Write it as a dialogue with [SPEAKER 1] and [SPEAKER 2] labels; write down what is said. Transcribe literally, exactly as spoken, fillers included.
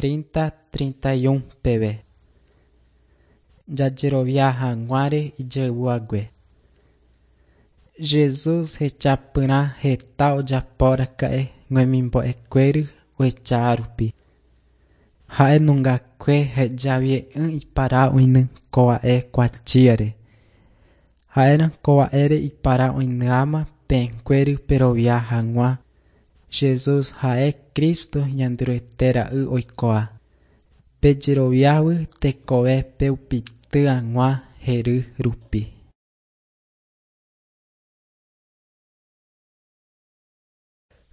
[SPEAKER 1] trinta, trinta y un peve. Jajerovia hag̃uáre ijeguague. Jesus hechapyrã heta ojapóraka'e ñemimbo'ekuéry ohecha rupi. Ha'enungakue hejavie'ỹ ipara oiny kova'e kuatíre. Ha'érã kova'ére ipara oiny'áma peẽkuéry perovia hag̃ua. Jesus ha'e Kristo ñandyrete ra'y oikuaa. Pejeroviágui tekove pe upity ag̃ua hery rupi.